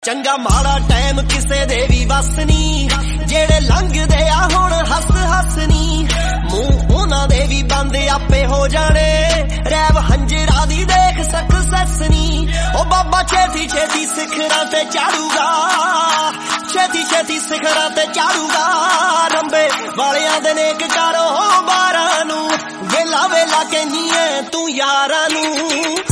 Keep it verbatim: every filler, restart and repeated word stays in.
चंगा माड़ा टाइम किसे दे भी बस नी, जेड़े लंघदे आ हुण हस हस नी, मूंह उन्हां दे भी बंद आपे हो जाने, रैव हंजरा दी देख सक्सेस नी। ओ बाबा छेती छेती सिखरां ते चाड़ूगा, छेती छेती सिखरां ते चाड़ूगा, रंबे वालियां दे नेक कारो बारां नू, वेला वेला कहनी है तू यारां नू।